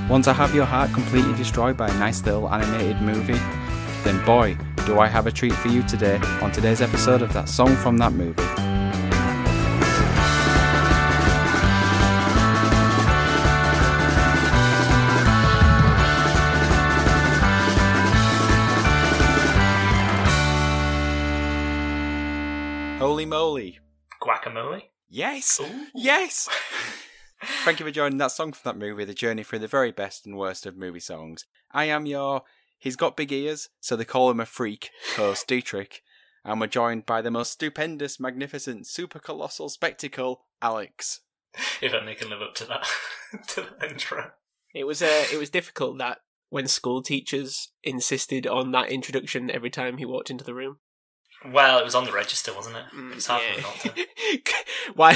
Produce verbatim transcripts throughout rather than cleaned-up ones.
Want to have your heart completely destroyed by a nice little animated movie? Then boy, do I have a treat for you today on today's episode of That Song from That Movie. Holy moly. Guacamole? Yes! Ooh. Yes! Thank you for joining That Song from That Movie, the journey through the very best and worst of movie songs. I am your, he's got big ears, so they call him a freak, host Dietrich, and we're joined by the most stupendous, magnificent, super colossal spectacle, Alex. If only I can live up to that, to that intro. It was uh, it was difficult that when school teachers insisted on that introduction every time he walked into the room. Well, it was on the register, wasn't it? Mm, It's hard yeah. for me not to. Why?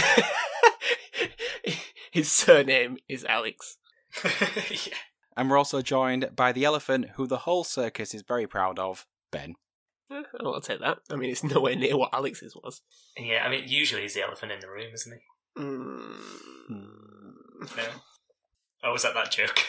His surname is Alex. Yeah. And we're also joined by the elephant who the whole circus is very proud of, Ben. Eh, oh, I'll take that. I mean, it's nowhere near what Alex's was. Yeah, I mean, usually he's the elephant in the room, isn't he? Mm. No? Oh, was that that joke?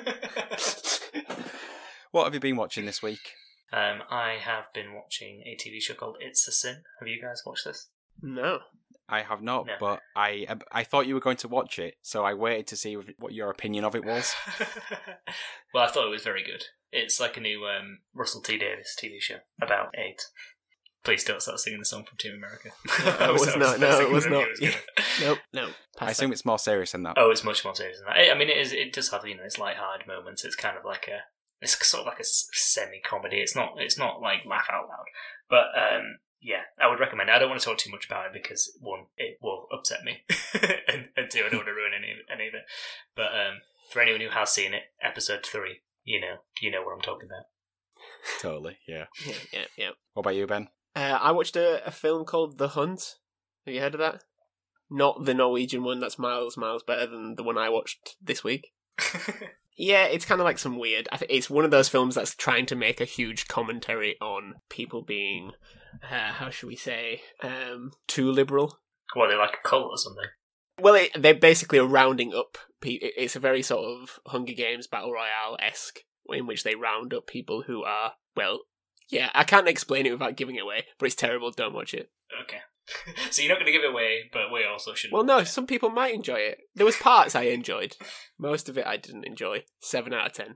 What have you been watching this week? um, I have been watching a T V show called It's a Sin. Have you guys watched this? No. I have not, No. but I I thought you were going to watch it, so I waited to see what your opinion of it was. Well, I thought it was very good. It's like a new um, Russell T Davies T V show about AIDS. Please don't start singing the song from Team America. No, it was not. No, it was not. Gonna... Nope, no. I assume it's more serious than that. Oh, it's much more serious than that. I mean, it is. It does have, you know, its light-hearted moments. It's kind of like a, it's sort of like a semi-comedy. It's not. It's not like laugh out loud. But um, yeah, I would recommend it. I don't want to talk too much about it because one, it will upset me, and, and two, I don't want to ruin any any of it. But um, for anyone who has seen it, episode three, you know, you know what I'm talking about. Totally, yeah. Yeah, yeah, yeah. What about you, Ben? Uh, I watched a, a film called The Hunt. Have you heard of that? Not the Norwegian one. That's miles, miles better than the one I watched this week. Yeah, it's kind of like some weird. I think it's one of those films that's trying to make a huge commentary on people being, uh, how should we say, um, too liberal. Well, they're like a cult or something. Well, it, they basically are rounding up. Pe- it's a very sort of Hunger Games Battle Royale esque in which they round up people who are, well, yeah, I can't explain it without giving it away, but it's terrible. Don't watch it. Okay. So you're not going to give it away, but we also shouldn't. Well, no, some people might enjoy it. There was parts I enjoyed. Most of it I didn't enjoy. Seven out of ten.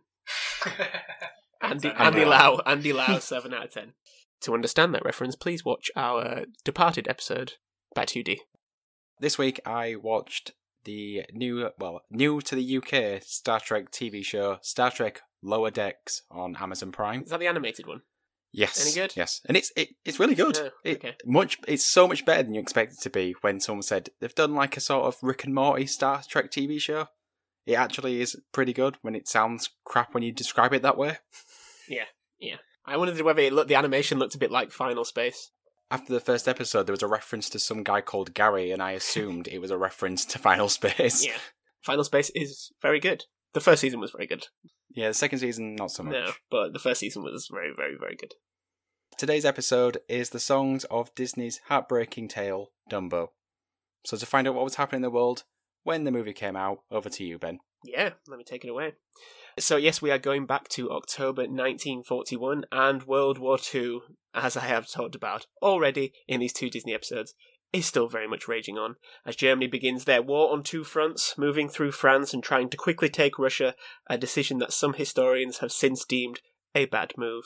Andy, Andy Andy Lau. Lau. Andy Lau, seven out of ten. To understand that reference, please watch our Departed episode. Back to you, D. This week I watched the new, well, new to the U K Star Trek T V show, Star Trek Lower Decks on Amazon Prime. Is that the animated one? Yes. Any good? Yes. And it's it, it's really good. Oh, it, okay. much It's so much better than you expect it to be when someone said they've done like a sort of Rick and Morty Star Trek T V show. It actually is pretty good when it sounds crap when you describe it that way. Yeah, yeah. I wondered whether it looked, the animation looked a bit like Final Space. After the first episode, there was a reference to some guy called Gary, and I assumed it was a reference to Final Space. Yeah. Final Space is very good. The first season was very good. Yeah, the second season, not so much. No, but the first season was very, very, very good. Today's episode is the songs of Disney's heartbreaking tale, Dumbo. So to find out what was happening in the world when the movie came out, over to you, Ben. Yeah, let me take it away. So yes, we are going back to October nineteen forty-one and World War Two, as I have talked about already in these two Disney episodes, is still very much raging on, as Germany begins their war on two fronts, moving through France and trying to quickly take Russia, a decision that some historians have since deemed a bad move.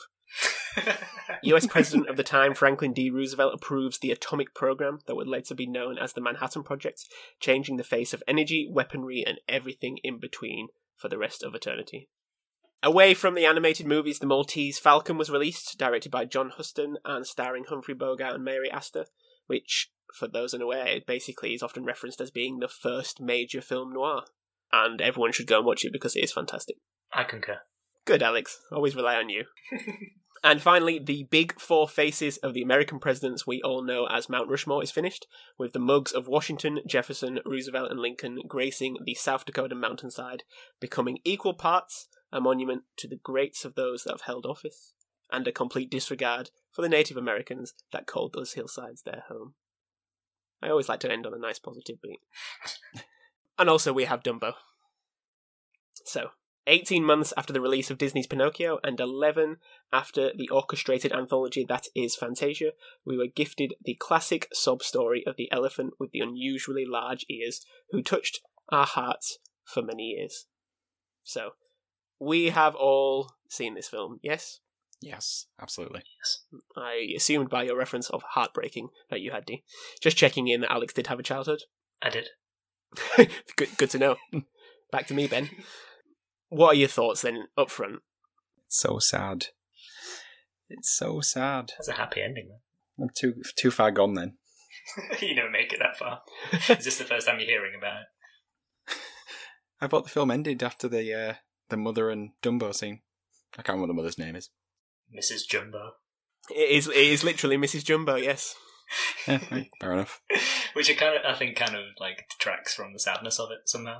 U S President of the time, Franklin D. Roosevelt, approves the atomic program that would later be known as the Manhattan Project, changing the face of energy, weaponry, and everything in between for the rest of eternity. Away from the animated movies, The Maltese Falcon was released, directed by John Huston and starring Humphrey Bogart and Mary Astor, which, for those unaware, it basically is often referenced as being the first major film noir. And everyone should go and watch it because it is fantastic. I concur. Good, Alex. Always rely on you. And finally, the big four faces of the American presidents we all know as Mount Rushmore is finished, with the mugs of Washington, Jefferson, Roosevelt, and Lincoln gracing the South Dakota mountainside, becoming equal parts a monument to the greats of those that have held office, and a complete disregard for the Native Americans that called those hillsides their home. I always like to end on a nice positive beat. And also we have Dumbo. So, eighteen months after the release of Disney's Pinocchio and eleven after the orchestrated anthology that is Fantasia, we were gifted the classic sob story of the elephant with the unusually large ears who touched our hearts for many years. So, we have all seen this film, yes? Yes, absolutely. Yes. I assumed by your reference of heartbreaking that you had, D. Just checking in that Alex did have a childhood. I did. good, good to know. Back to me, Ben. What are your thoughts then, up front? It's so sad. It's so sad. That's a happy ending, though. I'm too too far gone then. You never make it that far. Is this the first time you're hearing about it? I thought the film ended after the uh, the mother and Dumbo scene. I can't remember what the mother's name is. Missus Jumbo. It is, it is literally Missus Jumbo, yes. Yeah, right, fair enough. Which it kind of, I think, kind of like detracts from the sadness of it somehow.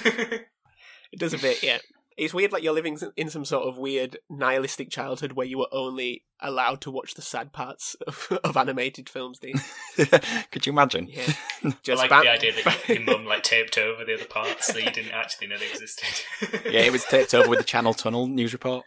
It does a bit, yeah. It's weird, like you're living in some sort of weird nihilistic childhood where you were only allowed to watch the sad parts of, of animated films, Dean. Could you imagine? Yeah. Just I like bam- the idea that your mum like taped over the other parts so you didn't actually know they existed. Yeah, it was taped over with the Channel Tunnel news report.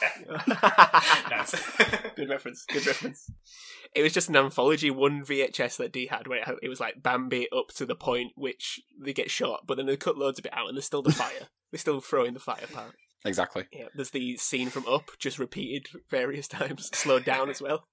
Yeah. Nice. Good reference, good reference. It was just an anthology, one V H S that D had, where it, had, it was like Bambi up to the point which they get shot, but then they cut loads of it out and there's still the fire. They're still throwing the fire part. Exactly. Yeah, there's the scene from Up, just repeated various times, slowed down as well.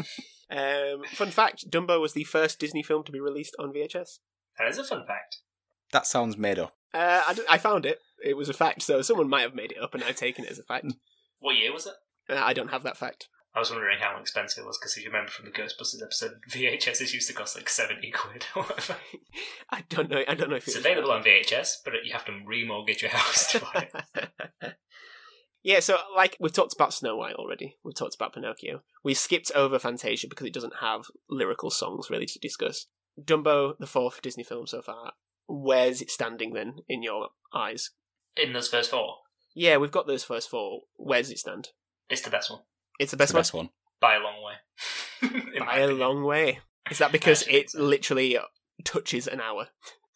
um, fun fact, Dumbo was the first Disney film to be released on V H S. That is a fun fact. That sounds made up. Uh, I, d- I found it. It was a fact, so someone might have made it up and I've taken it as a fact. What year was it? Uh, I don't have that fact. I was wondering how expensive it was, because if you remember from the Ghostbusters episode, V H Ss used to cost like seventy quid or whatever. I don't know. I don't know if It's it was available on V H S, but you have to remortgage your house to buy it. Yeah, so like we've talked about Snow White already. We've talked about Pinocchio. We skipped over Fantasia because it doesn't have lyrical songs really to discuss. Dumbo, the fourth Disney film so far. Where's it standing then in your eyes? In those first four, Yeah, we've got those first four. Where does it stand? it's the best one. It's the best the one. best one. By a long way. In my By a opinion. long way. Is that because Actually, it so. literally touches an hour?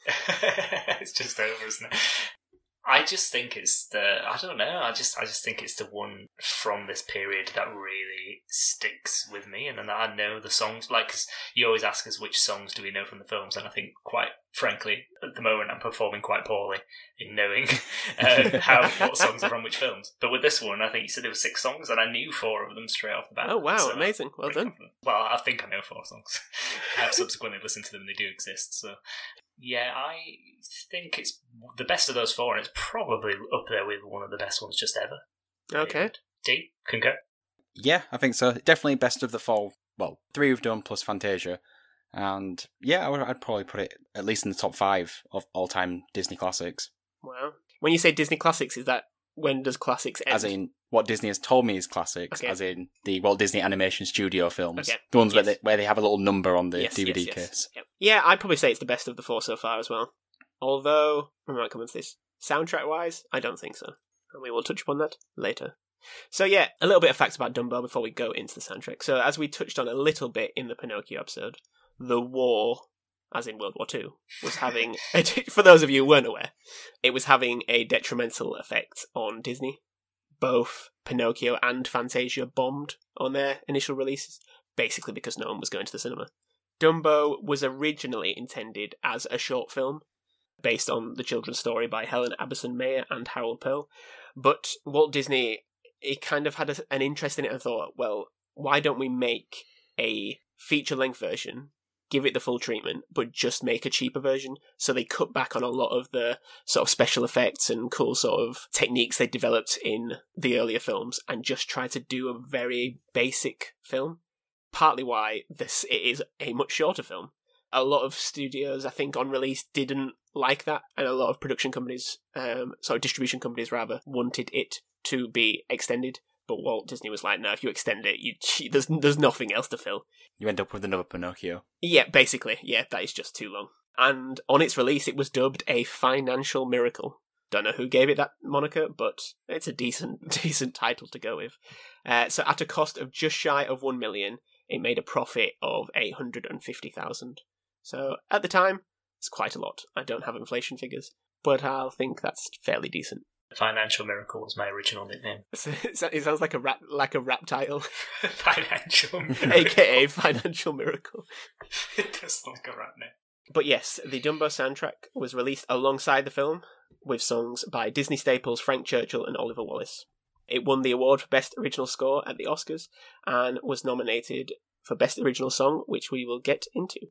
It's just over, isn't it? I just think it's the I don't know. I just I just think it's the one from this period that really sticks with me, and then I know the songs. Like 'cause you always ask us which songs do we know from the films, and I think quite frankly at the moment I'm performing quite poorly in knowing uh, how what songs are from which films. But with this one, I think you said there were six songs, and I knew four of them straight off the bat. Oh wow, so amazing! Well pretty done. confident. Well, I think I know four songs. I have subsequently listened to them, and they do exist. So. Yeah, I think it's the best of those four, and it's probably up there with one of the best ones just ever. Okay. D, concur? Yeah, I think so. Definitely best of the four. Well, three we've done plus Fantasia. And yeah, I would, I'd probably put it at least in the top five of all-time Disney classics. Wow. When you say Disney classics, is that when does classics end? As in, what Disney has told me is classics, Okay. as in the Walt Disney Animation Studio films. Okay. The ones where, Yes. they, where they have a little number on the Yes, D V D yes, yes. case. Yep. Yeah, I'd probably say it's the best of the four so far as well. Although, we might come into this. Soundtrack-wise, I don't think so. And we will touch upon that later. So yeah, a little bit of facts about Dumbo before we go into the soundtrack. So as we touched on a little bit in the Pinocchio episode, the war, as in World War Two, was having, for those of you who weren't aware, it was having a detrimental effect on Disney. Both Pinocchio and Fantasia bombed on their initial releases, basically because no one was going to the cinema. Dumbo was originally intended as a short film, based on the children's story by Helen Aberson Mayer and Harold Pearl, but Walt Disney, he kind of had a, an interest in it and thought, well, why don't we make a feature-length version, give it the full treatment, but just make a cheaper version? So they cut back on a lot of the sort of special effects and cool sort of techniques they developed in the earlier films and just try to do a very basic film. Partly why this it is a much shorter film. A lot of studios, I think, on release didn't like that, and a lot of production companies, um, sorry, distribution companies rather, wanted it to be extended. But Walt Disney was like, no, if you extend it, you, there's there's nothing else to fill. You end up with another Pinocchio. Yeah, basically, yeah, that is just too long. And on its release, it was dubbed a financial miracle. Don't know who gave it that moniker, but it's a decent decent title to go with. Uh, so at a cost of just shy of one million, it made a profit of eight hundred fifty thousand. So at the time, it's quite a lot. I don't have inflation figures, but I'll think that's fairly decent. Financial Miracle was my original nickname. It sounds like a rap, like a rap title. Financial Miracle. A K A Financial Miracle. It does sound like a rap name. But yes, the Dumbo soundtrack was released alongside the film, with songs by Disney staples Frank Churchill and Oliver Wallace. It won the award for Best Original Score at the Oscars, and was nominated for Best Original Song, which we will get into.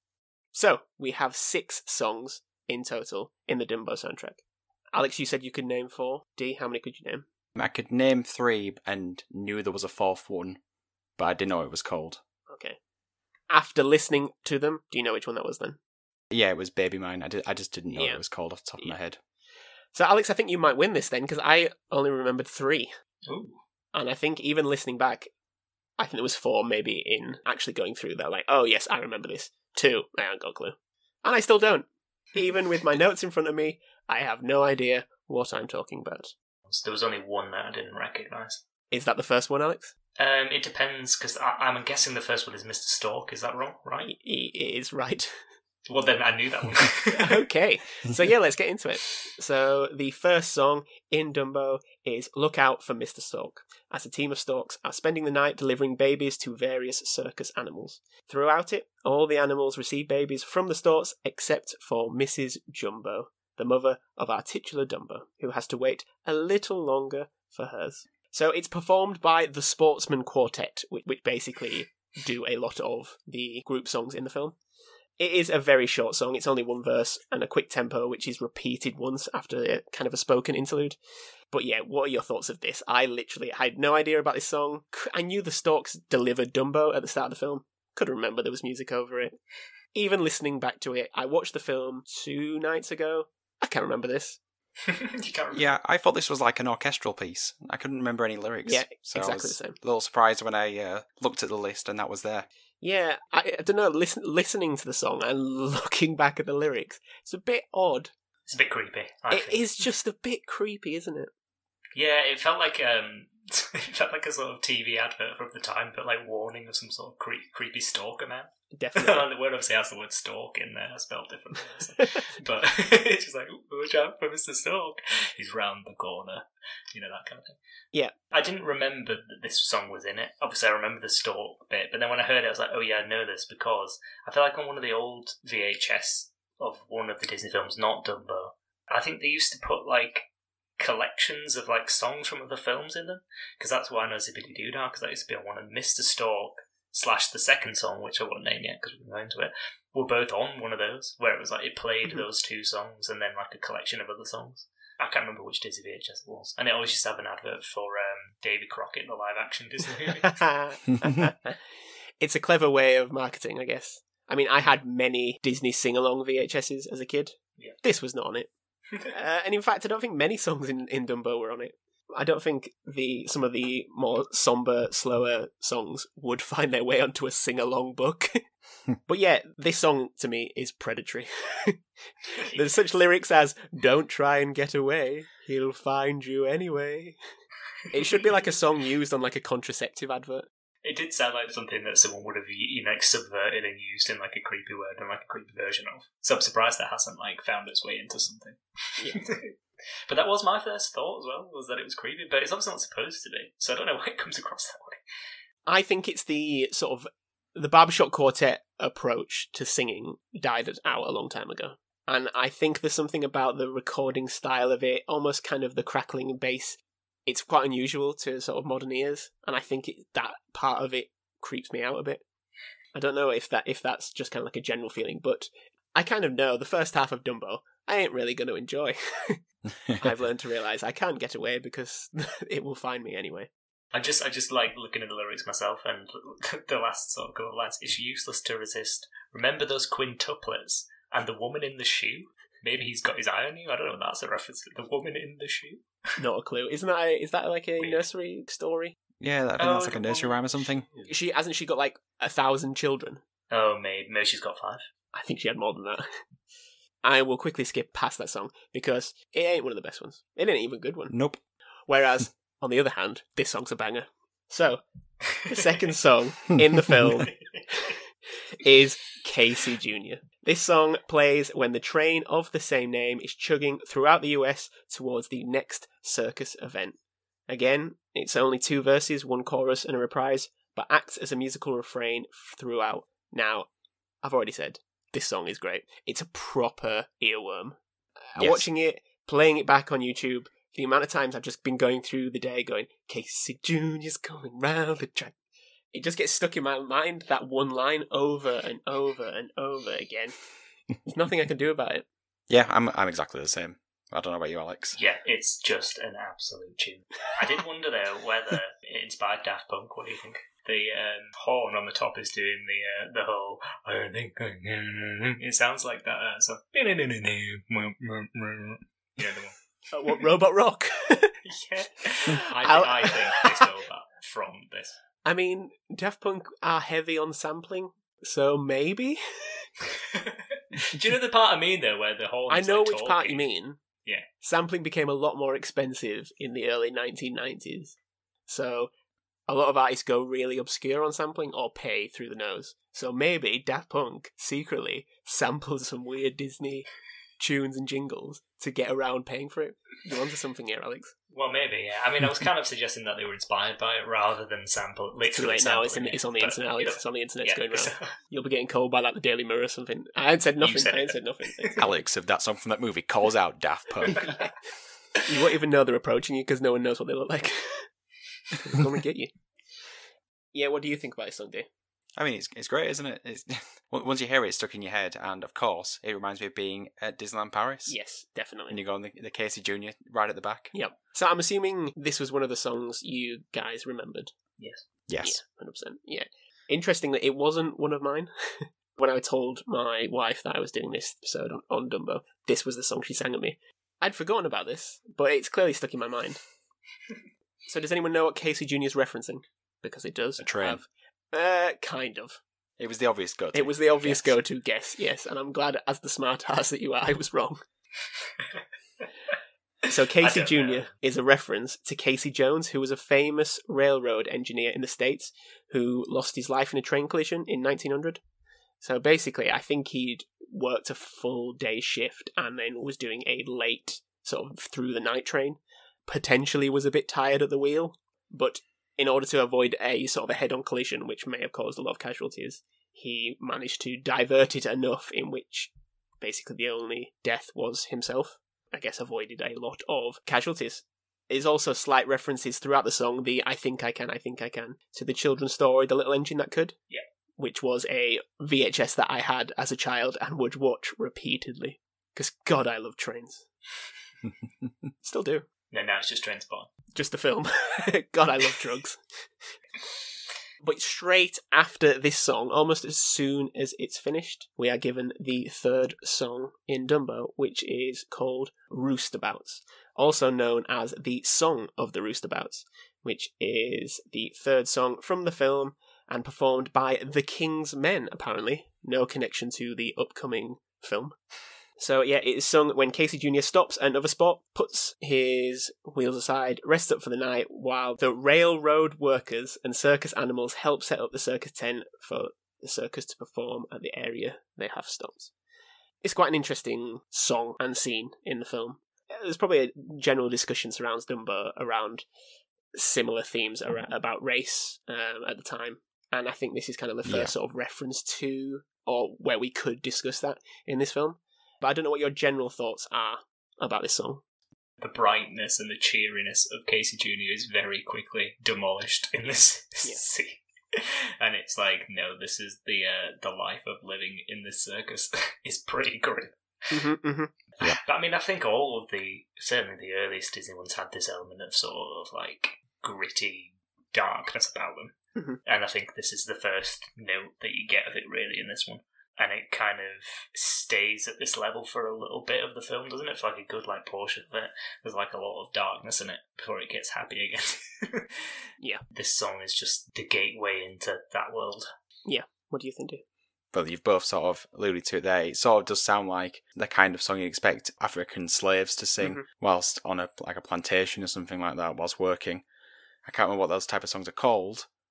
So, we have six songs in total in the Dumbo soundtrack. Alex, you said you could name four. Dee, how many could you name? I could name three and knew there was a fourth one, but I didn't know what it was called. Okay. After listening to them, do you know which one that was then? Yeah, it was Baby Mine. I, did, I just didn't know Yeah. what it was called off the top Yeah. of my head. So, Alex, I think you might win this then, because I only remembered three. Ooh. And I think even listening back, I think there was four maybe in actually going through that. Like, oh yes, I remember this. Two, I haven't got a clue. And I still don't. Even with my notes in front of me, I have no idea what I'm talking about. So there was only one that I didn't recognise. Is that the first one, Alex? Um, it depends, because I'm guessing the first one is Mister Stork. Is that wrong? Right? It is right. Well, then I knew that one. Okay, so yeah, let's get into it. So the first song in Dumbo is Look Out for Mister Stork, as a team of storks are spending the night delivering babies to various circus animals. Throughout it, all the animals receive babies from the storks except for Missus Jumbo, the mother of our titular Dumbo, who has to wait a little longer for hers. So it's performed by the Sportsman Quartet, which, which basically do a lot of the group songs in the film. It is a very short song. It's only one verse and a quick tempo, which is repeated once after a, kind of a spoken interlude. But yeah, what are your thoughts of this? I literally had no idea about this song. I knew the Storks delivered Dumbo at the start of the film. Couldn't remember there was music over it. Even listening back to it, I watched the film two nights ago. I can't remember this. You can't remember. Yeah, I thought this was like an orchestral piece. I couldn't remember any lyrics. Yeah, so exactly I was the same. a little surprised when I uh, looked at the list and that was there. Yeah, I, I don't know, listen, listening to the song and looking back at the lyrics, it's a bit odd. It's a bit creepy. I It think. is just a bit creepy, isn't it? Yeah, it felt like um, it felt like a sort of T V advert from the time, but like warning of some sort of cre- creepy stalker man. Definitely. The word obviously has the word stalk in there, spelled differently. So. But it's just like, watch out for Mister Stork. He's round the corner. You know, that kind of thing. Yeah. I didn't remember that this song was in it. Obviously, I remember the Stork bit, but then when I heard it, I was like, oh yeah, I know this because I feel like on one of the old V H S of one of the Disney films, not Dumbo, I think they used to put like collections of like songs from other films in them, because that's why I know Zippity Doo Dah, because that used to be on one of Mister Stork slash the second song, which I won't name yet because we can go into it, were both on one of those, where it was like it played Mhm. those two songs and then like a collection of other songs. I can't remember which Disney V H S it was. And it always used to have an advert for um, Davy Crockett, the live action Disney movie. It's a clever way of marketing, I guess. I mean, I had many Disney sing-along V H Ses as a kid. Yeah. This was not on it. Uh, and in fact, I don't think many songs in, in Dumbo were on it. I don't think the some of the more somber, slower songs would find their way onto a sing-along book. But yeah, this song to me is predatory. There's such lyrics as, don't try and get away, he'll find you anyway. It should be like a song used on like a contraceptive advert. It did sound like something that someone would have, you know, like, subverted and used in like a creepy word and like a creepy version of. So I'm surprised that hasn't like found its way into something. Yeah. But that was my first thought as well, was that it was creepy, but it's obviously not supposed to be. So I don't know why it comes across that way. I think it's the sort of the barbershop quartet approach to singing died out a long time ago. And I think there's something about the recording style of it, almost kind of the crackling bass. It's quite unusual to sort of modern ears, and I think it, that part of it creeps me out a bit. I don't know if that if that's just kind of like a general feeling, but I kind of know the first half of Dumbo I ain't really going to enjoy. I've learned to realise I can't get away because it will find me anyway. I just I just like looking at the lyrics myself, and the last sort of couple of lines. It's useless to resist. Remember those quintuplets and the woman in the shoe? Maybe he's got his eye on you. I don't know if that's a reference to the woman in the shoe. Not a clue. Isn't that a, is that like a Weird. nursery story? Yeah, I think Oh, that's like a the nursery woman- rhyme or something. She hasn't she got like a thousand children? Oh, maybe maybe she's got five. I think she had more than that. I will quickly skip past that song because it ain't one of the best ones. It ain't even a good one. Nope. Whereas, on the other hand, this song's a banger. So, the second song in the film is Casey Junior This song plays when the train of the same name is chugging throughout the U S towards the next circus event. Again, it's only two verses, one chorus and a reprise, but acts as a musical refrain throughout. Now, I've already said, this song is great. It's a proper earworm. Yes. Watching it, playing it back on YouTube, the amount of times I've just been going through the day going, Casey Junior's going round the track. It just gets stuck in my mind, that one line, over and over and over again. There's nothing I can do about it. Yeah, I'm I'm exactly the same. I don't know about you, Alex. Yeah, it's just an absolute tune. I did wonder, though, whether it inspired Daft Punk. What do you think? The um, horn on the top is doing the uh, the whole... It sounds like that. Uh, so... You know the one. Uh, what, Robot Rock? Yeah. I, I think they stole that from this. I mean, Daft Punk are heavy on sampling, so maybe? Do you know the part I mean, though, where the horn I is, know like, which talking? part you mean. Yeah. Sampling became a lot more expensive in the early nineteen nineties. So a lot of artists go really obscure on sampling or pay through the nose. So maybe Daft Punk secretly sampled some weird Disney tunes and jingles to get around paying for it. You're onto something here, Alex. Well, maybe, yeah. I mean, I was kind of suggesting that they were inspired by it rather than sample. Too late now. It's, in, it's on the but, internet, Alex. You know, It's on the internet. yeah, It's going around. You'll be getting called by like the Daily Mirror or something. I ain't said nothing. said I ain't it. said nothing. Alex, if that song from that movie calls out Daft Punk. Yeah. You won't even know they're approaching you because no one knows what they look like. They'll come and get you. Yeah, what do you think about this song, Dave? I mean, it's it's great, isn't it? It's, once you hear it, it's stuck in your head, and of course, it reminds me of being at Disneyland Paris. Yes, definitely. And you go on the, the Casey Junior right at the back. Yep. So I'm assuming this was one of the songs you guys remembered. Yes. Yes. Yeah, one hundred percent. Yeah. Interestingly, it wasn't one of mine. When I told my wife that I was doing this episode on, on Dumbo, this was the song she sang at me. I'd forgotten about this, but it's clearly stuck in my mind. So does anyone know what Casey Junior's referencing? Because it does. A train. Have, uh, kind of. It was the obvious go-to. It was the obvious guess. go-to guess, yes. And I'm glad, as the smart ass that you are, I was wrong. So Casey Junior is a reference to Casey Jones, who was a famous railroad engineer in the States who lost his life in a train collision in nineteen hundred. So basically, I think he'd worked a full day shift and then was doing a late sort of through the night train. Potentially was a bit tired at the wheel, but in order to avoid a sort of a head-on collision, which may have caused a lot of casualties, he managed to divert it enough in which basically the only death was himself. I guess avoided a lot of casualties. There's also slight references throughout the song, the I Think I Can, I Think I Can, to the children's story, The Little Engine That Could. Yeah. Which was a V H S that I had as a child and would watch repeatedly. Because, God, I love trains. Still do. No, now it's just Trainspotting. Just the film. God, I love drugs. But straight after this song, almost as soon as it's finished, we are given the third song in Dumbo, which is called Roostabouts, also known as the Song of the Roostabouts, which is the third song from the film and performed by the King's Men, apparently. No connection to the upcoming film. So yeah, it is sung when Casey Junior stops at another spot, puts his wheels aside, rests up for the night, while the railroad workers and circus animals help set up the circus tent for the circus to perform at the area they have stopped. It's quite an interesting song and scene in the film. There's probably a general discussion surrounds Dumbo around similar themes about race um, at the time, and I think this is kind of the first Yeah. sort of reference to, or where we could discuss that in this film. But I don't know what your general thoughts are about this song. The brightness and the cheeriness of Casey Junior is very quickly demolished in this Yeah. scene. And it's like, no, this is the uh, the life of living in this circus. It's pretty grim. Mm-hmm, mm-hmm. But I mean, I think all of the, certainly the earliest Disney ones had this element of sort of like gritty darkness about them. Mm-hmm. And I think this is the first note that you get of it really in this one. And it kind of stays at this level for a little bit of the film, doesn't it? For like a good like portion of it. There's like a lot of darkness in it before it gets happy again. Yeah. This song is just the gateway into that world. Yeah. What do you think, Dave? Well, you've both sort of alluded to it there. It sort of does sound like the kind of song you expect African slaves to sing Mhm. whilst on a like a plantation or something like that, whilst working. I can't remember what those type of songs are called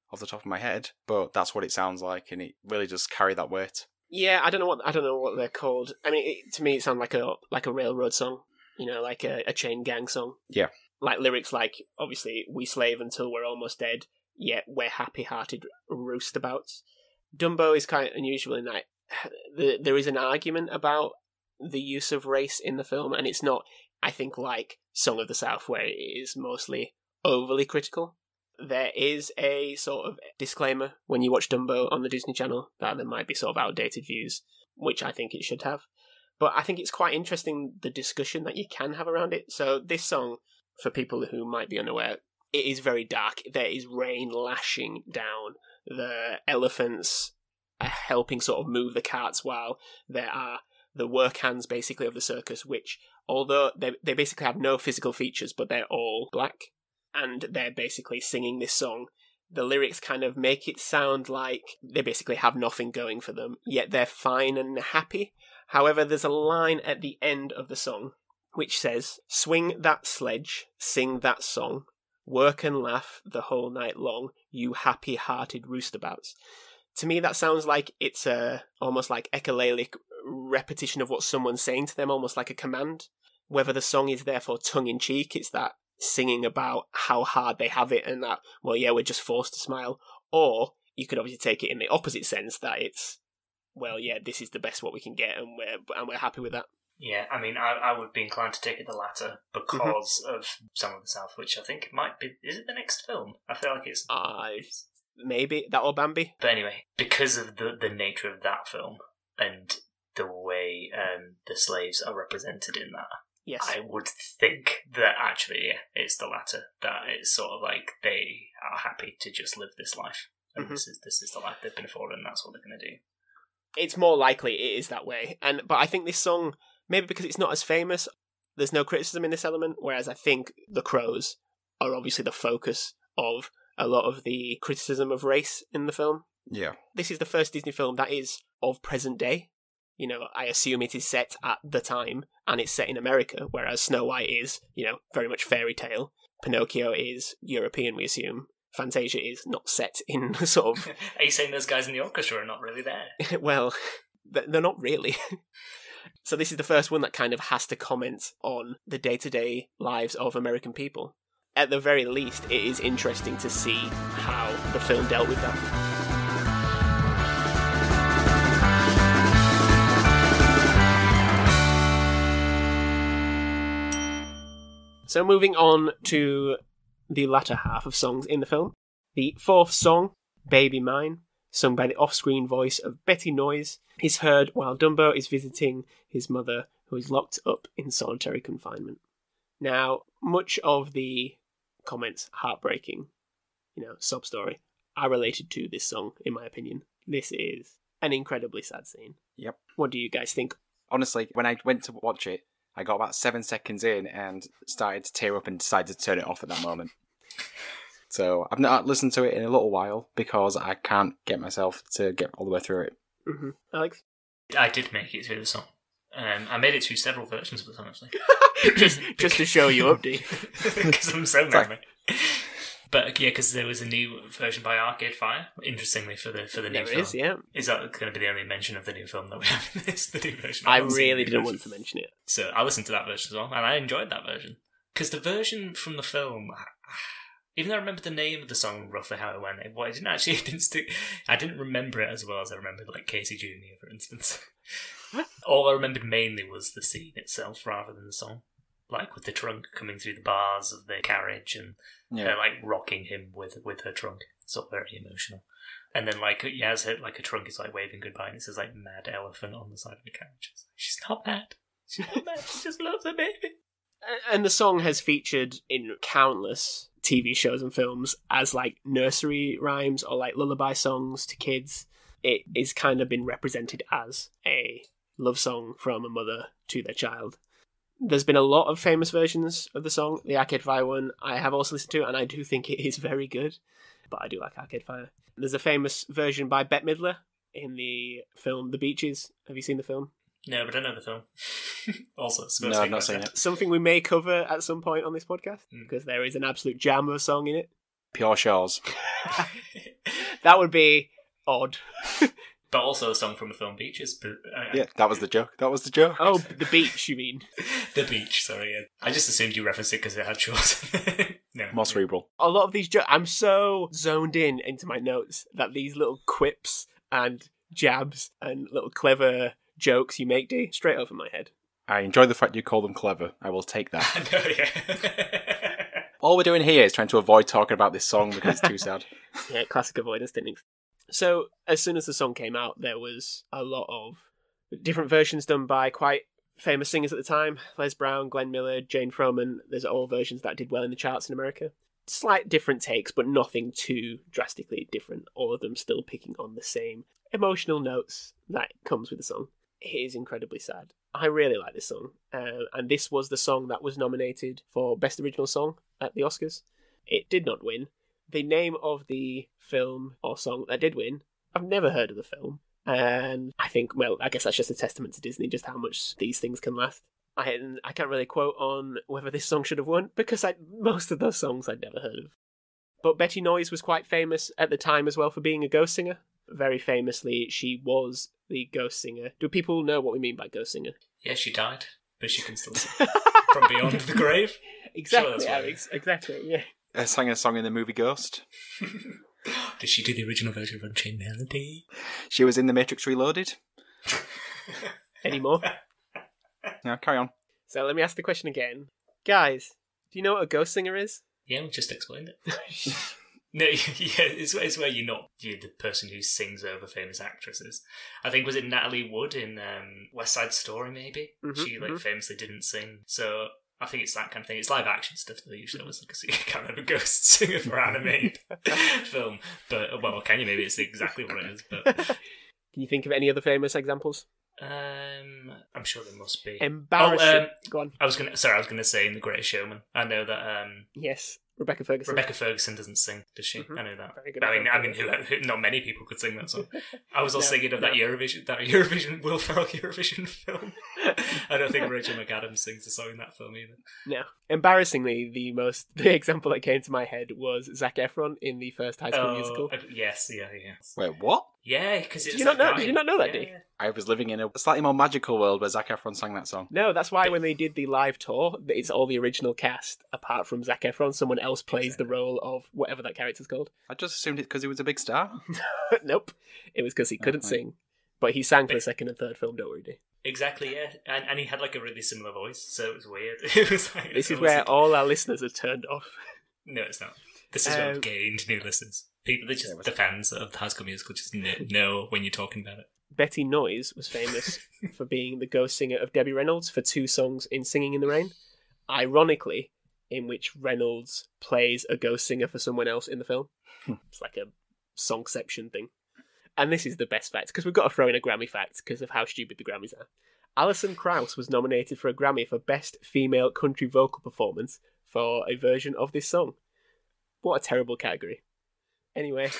off the top of my head, but that's what it sounds like, and it really does carry that weight. Yeah, I don't know what I don't know what they're called. I mean, it, to me, it sounds like a like a railroad song, you know, like a, a chain gang song. Yeah, like lyrics like obviously we slave until we're almost dead, yet we're happy-hearted roustabouts. Dumbo is kind of unusual in that the, there is an argument about the use of race in the film, and it's not, I think, like Song of the South, where it is mostly overly critical. There is a sort of disclaimer when you watch Dumbo on the Disney Channel that there might be sort of outdated views, which I think it should have. But I think it's quite interesting, the discussion that you can have around it. So this song, for people who might be unaware, it is very dark. There is rain lashing down. The elephants are helping sort of move the carts, while there are the work hands basically of the circus, which, although they they basically have no physical features, but they're all black. And they're basically singing this song. The lyrics kind of make it sound like they basically have nothing going for them, yet they're fine and happy. However, there's a line at the end of the song which says, "Swing that sledge, sing that song, work and laugh the whole night long, you happy-hearted roustabouts." To me, that sounds like it's a almost like echolalic repetition of what someone's saying to them, almost like a command. Whether the song is therefore tongue-in-cheek, it's that singing about how hard they have it and that, well, yeah, we're just forced to smile. Or you could obviously take it in the opposite sense, that it's, well, yeah, this is the best what we can get, and we're and we're happy with that. Yeah, I mean, I, I would be inclined to take it the latter because mm-hmm. of Song of the South, which I think might be... Is it the next film? I feel like it's... Uh, maybe. That or Bambi? But anyway, because of the, the nature of that film and the way um, the slaves are represented in that, yes, I would think that actually, yeah, it's the latter. That it's sort of like they are happy to just live this life. And mm-hmm. this is this is the life they've been afforded, and that's what they're going to do. It's more likely it is that way. and But I think this song... Maybe because it's not as famous, there's no criticism in this element, whereas I think The Crows are obviously the focus of a lot of the criticism of race in the film. Yeah. This is the first Disney film that is of present day. You know, I assume it is set at the time, and it's set in America, whereas Snow White is, you know, very much fairy tale. Pinocchio is European, we assume. Fantasia is not set in sort of... Are you saying those guys in the orchestra are not really there? Well, they're not really. So this is the first one that kind of has to comment on the day-to-day lives of American people. At the very least, it is interesting to see how the film dealt with that. So moving on to the latter half of songs in the film. The fourth song, Baby Mine, sung by the off-screen voice of Betty Noyes, is heard while Dumbo is visiting his mother, who is locked up in solitary confinement. Now, much of the comments, heartbreaking, you know, sob story, are related to this song, in my opinion. This is an incredibly sad scene. Yep. What do you guys think? Honestly, when I went to watch it, I got about seven seconds in and started to tear up and decided to turn it off at that moment. So I've not listened to it in a little while because I can't get myself to get all the way through it. Mm-hmm. Alex? I did make it through the song. Um, I made it through several versions of the song, actually. just, just to show you up, D. Because I'm so memory. But yeah, because there was a new version by Arcade Fire, interestingly, for the for the new there film. Is, yeah. Is that going to be the only mention of the new film that we have in this, the new version? I really didn't want to mention it. So I listened to that version as well, and I enjoyed that version. Because the version from the film... Even though I remember the name of the song, roughly how it went, it, well, I didn't actually it didn't stick. I didn't remember it as well as I remembered, like Casey Junior, for instance. All I remembered mainly was the scene itself, rather than the song. Like with the trunk coming through the bars of the carriage, and yeah. her like rocking him with with her trunk. It's all very emotional. And then like Yaz hit like a trunk is like waving goodbye, and it says like "mad elephant" on the side of the carriage. It's like, she's not mad. She's not mad. She just loves her baby. And the song has featured in countless T V shows and films as like nursery rhymes or like lullaby songs to kids. It is kind of been represented as a love song from a mother to their child. There's been a lot of famous versions of the song. The Arcade Fire one I have also listened to, and I do think it is very good. But I do like Arcade Fire. There's a famous version by Bette Midler in the film The Beaches. Have you seen the film? No, but I know the film. Also, no, I've not seen it. Something we may cover at some point on this podcast, mm. because there is an absolute jam of a song in it. Pure Shores. That would be odd. But also a song from the film Beaches. But, uh, Yeah, that was the joke. That was the joke. Oh, the beach, you mean? The beach, sorry. Yeah. I just assumed you referenced it because it had shores. No. More cerebral. A lot of these jokes, I'm so zoned in into my notes that these little quips and jabs and little clever jokes you make do straight over my head. I enjoy the fact you call them clever. I will take that. I know, yeah. All we're doing here is trying to avoid talking about this song because it's too sad. Yeah, classic avoidance techniques. So, as soon as the song came out, there was a lot of different versions done by quite famous singers at the time. Les Brown, Glenn Miller, Jane Froman. There's all versions that did well in the charts in America. Slight different takes, but nothing too drastically different. All of them still picking on the same emotional notes that comes with the song. It is incredibly sad. I really like this song. Uh, and this was the song that was nominated for Best Original Song at the Oscars. It did not win. The name of the film or song that did win, I've never heard of the film. And I think, well, I guess that's just a testament to Disney, just how much these things can last. I I can't really quote on whether this song should have won, because I, most of those songs I'd never heard of. But Betty Noyes was quite famous at the time as well for being a ghost singer. Very famously, she was the ghost singer. Do people know what we mean by ghost singer? Yeah, she died, but she can still sing from beyond the grave. Exactly, Sure, Alex. Exactly, yeah. I sang a song in the movie Ghost. Did she do the original version of Unchained Melody? She was in The Matrix Reloaded. Any more? Now, carry on. So let me ask the question again. Guys, do you know what a ghost singer is? Yeah, we just explained it. No, yeah, it's, it's where you're not you're the person who sings over famous actresses. I think, was it Natalie Wood in um, West Side Story, maybe? Mm-hmm, she like mm-hmm. famously didn't sing. So I think it's that kind of thing. It's live action stuff that usually was like a kind of a ghost singer for anime film. But, well, can you? Maybe it's exactly what it is. But Can you think of any other famous examples? um, I'm sure there must be. Embarrassing. Oh, um, Go on. I was gonna. Sorry, I was gonna say in The Greatest Showman. I know that um, Yes, Rebecca Ferguson. Rebecca Ferguson doesn't sing, does she? Mhm. I know that. Very good I mean, at I mean, who, who? Not many people could sing that song. I was all No, thinking of no. that Eurovision, that Eurovision, Will Ferrell Eurovision film. I don't think Rachel McAdams sings a song in that film either. No. Embarrassingly, the most the example that came to my head was Zac Efron in the first High School Oh, Musical. uh, yes, yeah, yeah, Wait, what? yeah. Because Did you not know- did you not know that, yeah, Dee? yeah. I was living in a slightly more magical world where Zac Efron sang that song. No, that's why when they did the live tour, it's all the original cast, apart from Zac Efron. Someone else plays the role of whatever that character's called. I just assumed it because he was a big star. Nope. It was because he couldn't right. sing. But he sang for the second and third film, don't worry, Dee. Exactly, yeah, and and he had like a really similar voice, so it was weird. It was like This it is was where like- all our listeners are turned off. No, it's not. This is where Um, I've gained new listeners. People, they just Yeah, it was- the fans of the High School Musical just kn- know when you're talking about it. Betty Noyes was famous for being the ghost singer of Debbie Reynolds for two songs in Singing in the Rain. Ironically, in which Reynolds plays a ghost singer for someone else in the film. It's like a songception thing. And this is the best fact, because we've got to throw in a Grammy fact because of how stupid the Grammys are. Alison Krauss was nominated for a Grammy for Best Female Country Vocal Performance for a version of this song. What a terrible category. Anyway,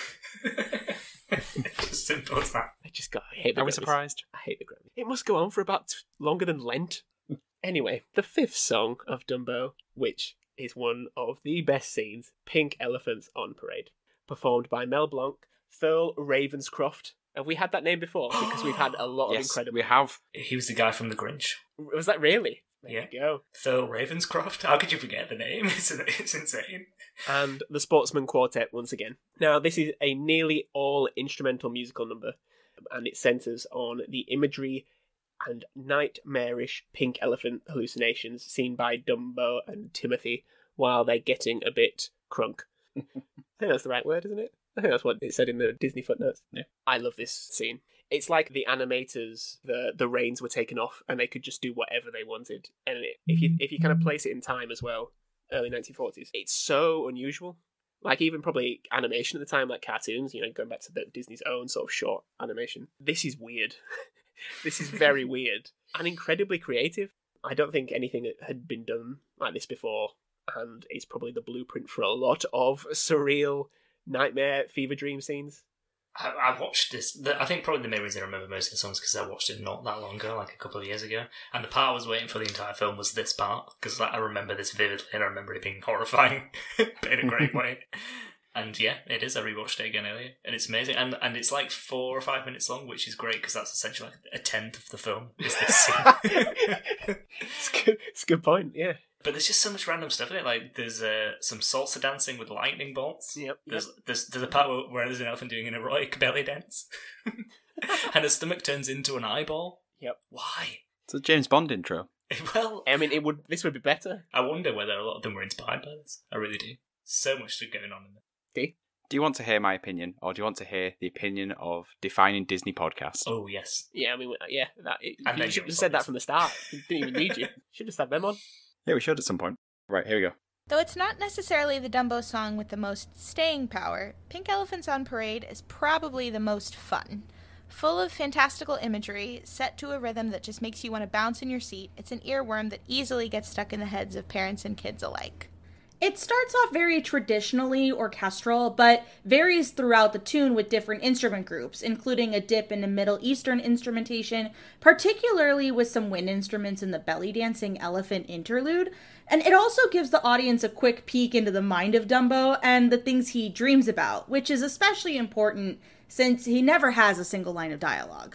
Just simple as that. I just got I hate the Are we Grammys. surprised? I hate the Grammy. It must go on for about t- longer than Lent. Anyway, the fifth song of Dumbo, which is one of the best scenes, Pink Elephants on Parade, performed by Mel Blanc, Thurl Ravenscroft. Have we had that name before? Because we've had a lot of Yes, incredible... we have. He was the guy from The Grinch. Was that really? There Yeah. you go. Phil Ravenscroft. How could you forget the name? It's, it's insane. And the Sportsman Quartet once again. Now, this is a nearly all instrumental musical number, and it centres on the imagery and nightmarish pink elephant hallucinations seen by Dumbo and Timothy while they're getting a bit crunk. I think that's the right word, isn't it? I think that's what it said in the Disney footnotes. Yeah. I love this scene. It's like the animators, the the reins were taken off, and they could just do whatever they wanted. And it, if you if you kind of place it in time as well, early nineteen forties, it's so unusual. Like even probably animation at the time, like cartoons, you know, going back to the Disney's own sort of short animation. This is weird. This is very weird and incredibly creative. I don't think anything had been done like this before, and it's probably the blueprint for a lot of surreal nightmare fever dream scenes. I, I watched this. The, I think probably the main reason I remember most of the songs because I watched it not that long ago, like a couple of years ago. And the part I was waiting for the entire film was this part because like, I remember this vividly, and I remember it being horrifying, but in a great way. And yeah, it is. I rewatched it again earlier, and it's amazing. And and it's like four or five minutes long, which is great because that's essentially like a tenth of the film. Is this scene? It's good. It's a good point. Yeah. But there's just so much random stuff in it. Like there's uh, some salsa dancing with lightning bolts. Yep. There's yep. there's there's a part where, where there's an elephant doing an erotic belly dance, and his stomach turns into an eyeball. Yep. Why? It's a James Bond intro. Well, I mean, it would. This would be better. I wonder whether a lot of them were inspired by this. I really do. So much stuff going on in there. D? Do you want to hear my opinion, or do you want to hear the opinion of Defining Disney Podcast? Oh yes. Yeah, I mean, yeah. That, it, And you then should you have said that responded. from the start. We didn't even need you. Should have had them on. Yeah, we should at some point. Right, here we go. Though it's not necessarily the Dumbo song with the most staying power, Pink Elephants on Parade is probably the most fun. Full of fantastical imagery, set to a rhythm that just makes you want to bounce in your seat, it's an earworm that easily gets stuck in the heads of parents and kids alike. It starts off very traditionally orchestral, but varies throughout the tune with different instrument groups, including a dip into Middle Eastern instrumentation, particularly with some wind instruments in the belly dancing elephant interlude. And it also gives the audience a quick peek into the mind of Dumbo and the things he dreams about, which is especially important since he never has a single line of dialogue.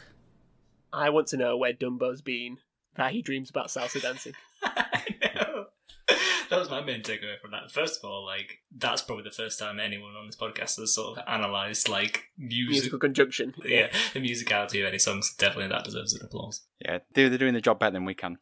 I want to know where Dumbo's been that he dreams about salsa dancing. I know. That was my main takeaway from that. First of all, like that's probably the first time anyone on this podcast has sort of analysed like music, Musical conjunction. yeah, the musicality of any songs. Definitely, that deserves an applause. Yeah, they're, they're doing the job better than we can.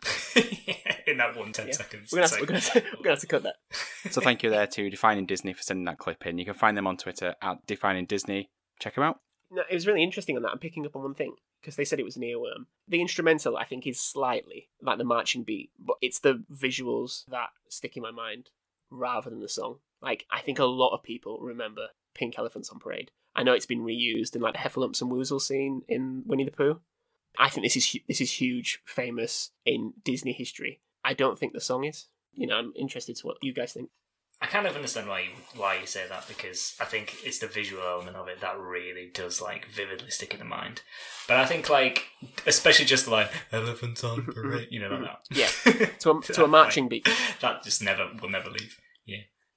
In that one ten Yeah. seconds. We're gonna, have to, we're, gonna have to, we're gonna have to cut that. So thank you there to Defining Disney for sending that clip in. You can find them on Twitter at Defining Disney. Check them out. No, it was really interesting on that. I'm picking up on one thing because they said it was an earworm. The instrumental, I think, is slightly like the marching beat, but it's the visuals that stick in my mind rather than the song. Like, I think a lot of people remember Pink Elephants on Parade. I know it's been reused in like the Heffalumps and Woozle scene in Winnie the Pooh. I think this is hu- this is huge, famous in Disney history. I don't think the song is. You know, I'm interested to what you guys think. I kind of understand why you, why you say that because I think it's the visual element of it that really does like vividly stick in the mind. But I think like especially just the line "elephants on parade," you know like that. Yeah, to a, to a marching beat. That just never will never leave. Yeah.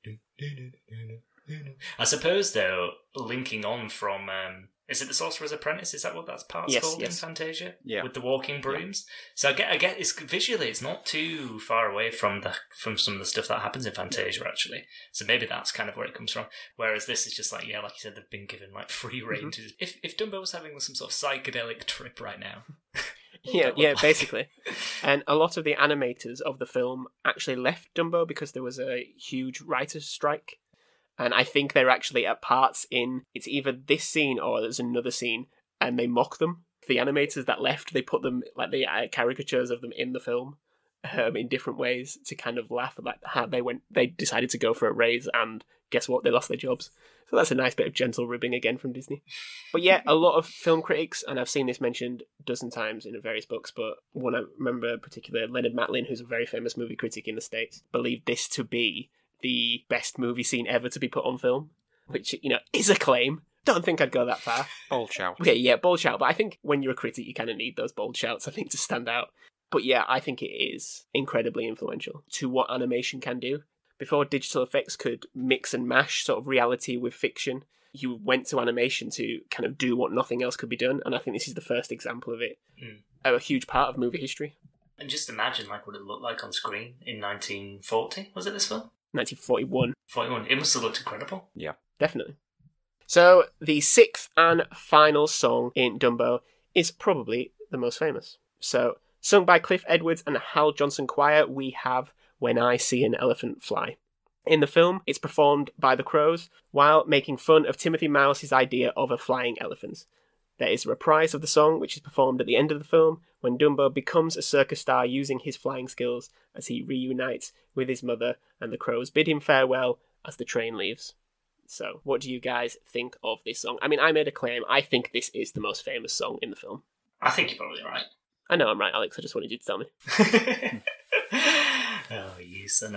I suppose though, linking on from um, is it the Sorcerer's Apprentice? Is that what that's part's Yes, called yes. in Fantasia? Yeah. With the walking brooms. So I get, I get, it's visually, it's not too far away from the from some of the stuff that happens in Fantasia actually. So maybe that's kind of where it comes from. Whereas this is just like, yeah, like you said, they've been given like free rein to. If if Dumbo was having some sort of psychedelic trip right now. Yeah, That would yeah, like- basically. And a lot of the animators of the film actually left Dumbo because there was a huge writer's strike. And I think they're actually at parts in, it's either this scene or there's another scene, and they mock them. The animators that left, they put them, like the uh, caricatures of them in the film um, in different ways to kind of laugh at like, how they went, they decided to go for a raise, and guess what? They lost their jobs. So that's a nice bit of gentle ribbing again from Disney. But yeah, a lot of film critics, and I've seen this mentioned a dozen times in various books, but one I remember particularly, Leonard Matlin, who's a very famous movie critic in the States, believed this to be the best movie scene ever to be put on film, which, you know, is a claim. Don't think I'd go that far. Bold shout. Okay, yeah, bold shout, but I think when you're a critic, you kind of need those bold shouts, I think, to stand out. But yeah, I think it is incredibly influential to what animation can do. Before digital effects could mix and mash sort of reality with fiction, you went to animation to kind of do what nothing else could be done, and I think this is the first example of it. Mm. A huge part of movie history. And just imagine like what it looked like on screen in nineteen forty. Was it this film? nineteen forty-one. forty-one. It must have looked incredible. Yeah. Definitely. So, the sixth and final song in Dumbo is probably the most famous. So, sung by Cliff Edwards and Hal Johnson Choir, we have When I See an Elephant Fly. In the film, it's performed by the Crows while making fun of Timothy Mouse's idea of a flying elephant. There is a reprise of the song, which is performed at the end of the film, when Dumbo becomes a circus star using his flying skills as he reunites with his mother, and the Crows bid him farewell as the train leaves. So, what do you guys think of this song? I mean, I made a claim. I think this is the most famous song in the film. I think you're probably right. I know I'm right, Alex. I just wanted you to tell me. Oh, you son of a...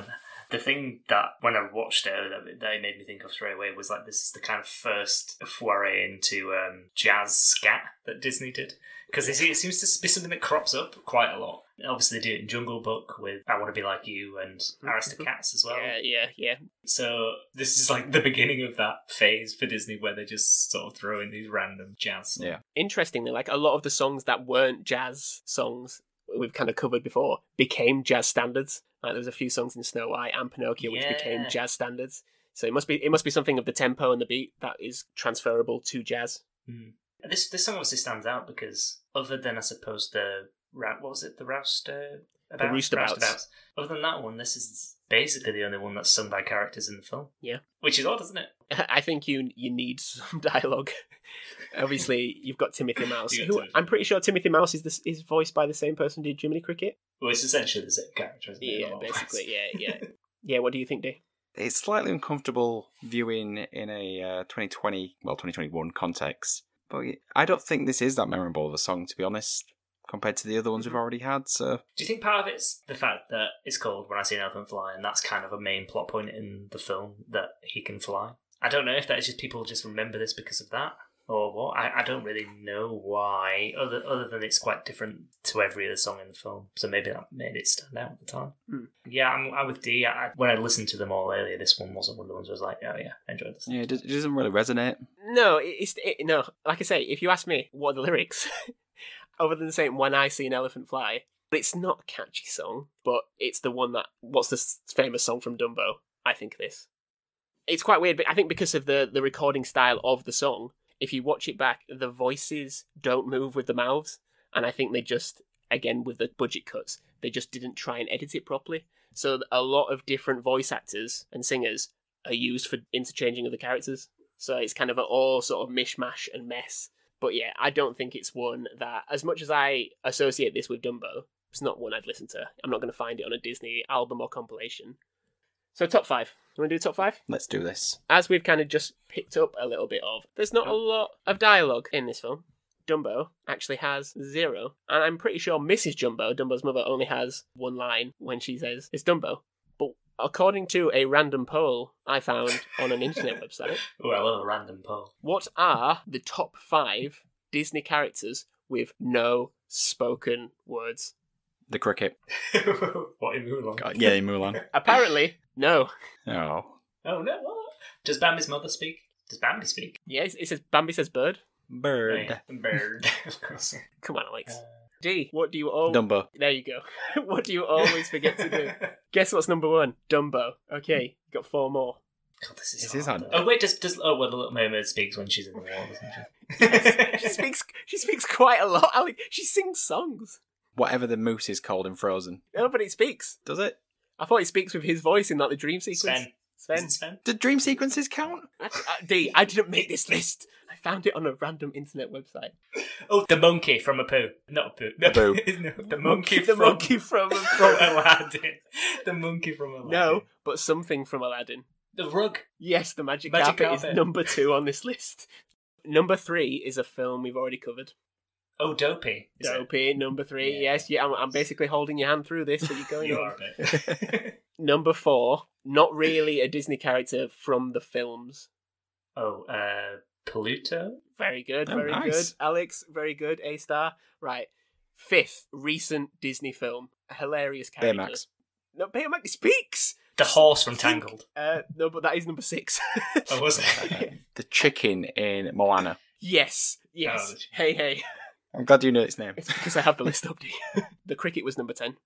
The thing that, when I watched it, that, that it made me think of straight away was like, this is the kind of first foray into um, jazz scat that Disney did. Because it seems to be something that crops up quite a lot. Obviously, they do it in Jungle Book with I Want to Be Like You and Aristocats as well. Yeah, yeah, yeah. So this is like the beginning of that phase for Disney where they just sort of throw in these random jazz songs. Yeah. Interestingly, like a lot of the songs that weren't jazz songs we've kind of covered before became jazz standards. Like there was a few songs in Snow White and Pinocchio which Yeah. became jazz standards. So it must be it must be something of the tempo and the beat that is transferable to jazz. Mm. This this song obviously stands out because other than I suppose the what was it the Roust uh, about? The Roustabouts. Roustabouts. Other than that one, this is basically the only one that's sung by characters in the film. Yeah. Which is odd, isn't it? I think you you need some dialogue. Obviously, you've got Timothy Mouse. You got Who, Timothy. I'm pretty sure Timothy Mouse is this is voiced by the same person who did Jiminy Cricket. Well, it's essentially the same character, isn't it? in a Yeah, lot of basically. ways. Yeah, yeah, yeah. What do you think, Dave? It's slightly uncomfortable viewing in a uh, twenty twenty, well, twenty twenty-one context. But I don't think this is that memorable of a song, to be honest, compared to the other ones we've already had. So Do you think part of it's the fact that it's called When I See an Elephant Fly, and that's kind of a main plot point in the film, that he can fly? I don't know if that is just people just remember this because of that, or what. I, I don't really know why, other other than it's quite different to every other song in the film. So maybe that made it stand out at the time. Hmm. Yeah, I'm, I'm with D. I, when I listened to them all earlier, this one wasn't one of the ones I was like, oh yeah, I enjoyed this. yeah, it does- it doesn't really resonate. No, it- it's it, no. Like I say, if you ask me, what are the lyrics? Other than saying "When I See an Elephant Fly," it's not a catchy song, but it's the one that. What's the s- famous song from Dumbo? I think this. It's quite weird, but I think because of the the recording style of the song, if you watch it back, the voices don't move with the mouths, and I think they just, again with the budget cuts, they just didn't try and edit it properly. So a lot of different voice actors and singers are used for interchanging of the characters. So it's kind of an all sort of mishmash and mess. But yeah, I don't think it's one that, as much as I associate this with Dumbo, it's not one I'd listen to. I'm not going to find it on a Disney album or compilation. So top five. You want to do top five? Let's do this. As we've kind of just picked up a little bit of, there's not a lot of dialogue in this film. Dumbo actually has zero. And I'm pretty sure Missus Jumbo, Dumbo's mother, only has one line when she says, it's Dumbo. But according to a random poll I found on an internet website, Oh, I love a random poll. what are the top five Disney characters with no spoken words? The cricket. What in Mulan? God, yeah, in Mulan. Apparently, no. Oh. Oh no! What? Does Bambi's mother speak? Does Bambi speak? Yeah, it says Bambi says bird. Bird. Oh, yeah. Bird. Of course. Come on, Alex. Uh, D, what do you always... Dumbo. There you go. What do you always forget to do? Guess what's number one? Dumbo. Okay, got four more. God, this is This is hard. hard. Oh wait, does does oh well, the Little Mermaid speaks when she's in the water, doesn't she? She speaks. She speaks quite a lot. Alex. She sings songs. Whatever the moose is called in Frozen. Nobody speaks. Does it? I thought he speaks with his voice in like the dream sequence. Sven. Sven. Is it Sven? Do dream sequences count? I, I, D, I didn't make this list. I found it on a random internet website. Oh, the monkey from a poo. Not a poo. No, Boo. no, the monkey the from, monkey from, from Aladdin. The monkey from Aladdin. No, but something from Aladdin. The rug. Yes, the Magic, Magic Carpet, is Carpet. number two on this list. Number three is a film we've already covered. Oh, Dopey. Is it? Dopey, number three. Yeah. Yes, yeah, I'm, I'm basically holding your hand through this, but you're going You on. are a bit. Number four, not really a Disney character from the films. Oh, uh, Pluto? Very good, Oh, very nice. good. Alex, very good. A star. Right. Fifth, recent Disney film. A hilarious character. Baymax. No, Baymax speaks! The horse from Tangled. Uh, no, but that is number six. Oh, was it? The chicken in Moana. Yes, yes. Oh, the chicken. Hey, hey. I'm glad you know its name. It's because I have the list up, D. The cricket was number ten.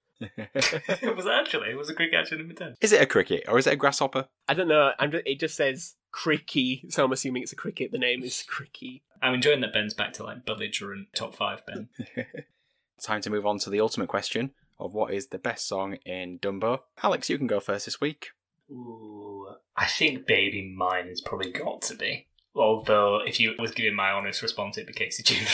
It was actually. It was a quick action number ten. Is it a cricket or is it a grasshopper? I don't know. I'm just, it just says cricky, so I'm assuming it's a cricket. The name is Cricky. I'm enjoying that Ben's back to like belligerent top five, Ben. Time to move on to the ultimate question of what is the best song in Dumbo. Alex, you can go first this week. Ooh, I think Baby Mine has probably got to be. Although, if you was giving my honest response, it'd be Casey Junior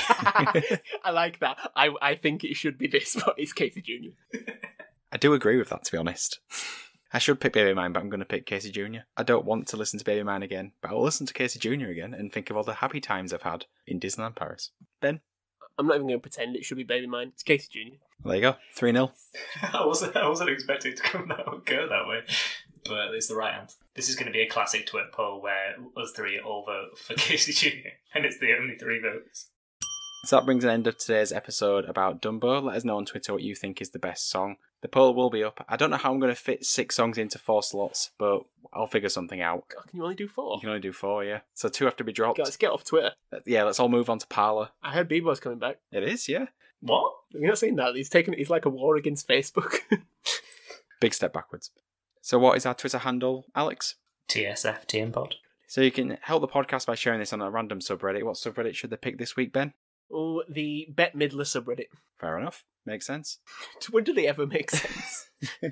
I like that. I I think it should be this, but it's Casey Junior I do agree with that, to be honest. I should pick Baby Mine, but I'm going to pick Casey Junior I don't want to listen to Baby Mine again, but I'll listen to Casey Junior again and think of all the happy times I've had in Disneyland Paris. Ben, I'm not even going to pretend it should be Baby Mine. It's Casey Junior there you go. three nil. I wasn't. I wasn't expecting it to come that go that way. but it's the right answer. This is going to be a classic Twitter poll where us three all vote for Casey Junior, and it's the only three votes. So that brings an end of today's episode about Dumbo. Let us know on Twitter what you think is the best song. The poll will be up. I don't know how I'm going to fit six songs into four slots, but I'll figure something out. God, can you only do four? You can only do four, yeah. So two have to be dropped. Guys, get off Twitter. Yeah, let's all move on to Parler. I heard Bebo's coming back. It is, yeah. What? You're not saying that. He's taking. He's like a war against Facebook. Big step backwards. So what is our Twitter handle, Alex? T S F T M Pod. So you can help the podcast by sharing this on a random subreddit. What subreddit should they pick this week, Ben? Oh, the Bette Midler subreddit. Fair enough. Makes sense. When do they ever make sense?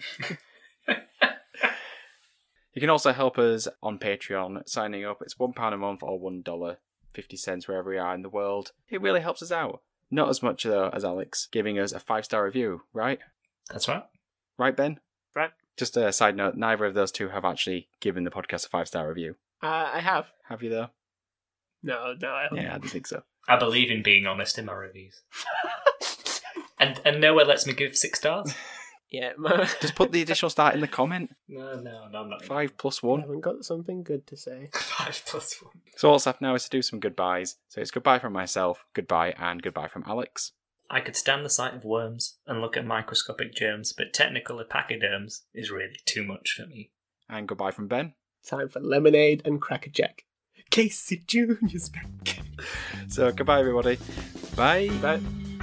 You can also help us on Patreon, signing up. It's one pound a month or one dollar fifty cents wherever we are in the world. It really helps us out. Not as much, though, as Alex giving us a five-star review, right? That's right. Right, Ben? Right. Just a side note, neither of those two have actually given the podcast a five-star review. Uh, I have. Have you, though? No, no, I haven't. Yeah, I didn't think so. I believe in being honest in my reviews. and and nowhere lets me give six stars. Yeah, my... Just put the additional star in the comment. No, no, no, I'm not. Five plus I one. haven't got something good to say. Five plus one. So all that's left now is to do some goodbyes. So it's goodbye from myself, goodbye, and goodbye from Alex. I could stand the sight of worms and look at microscopic germs, but technical pachyderms is really too much for me. And goodbye from Ben. Time for lemonade and Cracker Jack. Casey Junior's back. So goodbye, everybody. Bye. Bye.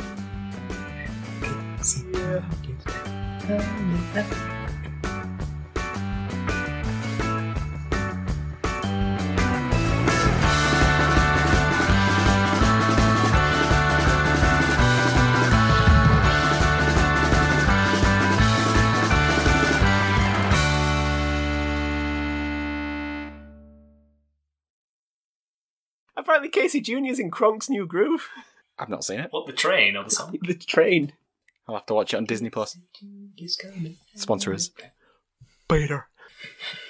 Apparently Casey Junior's in Kronk's New Groove. I've not seen it. What, the train or the song? The train. I'll have to watch it on Disney Plus. Sponsor us. Bader.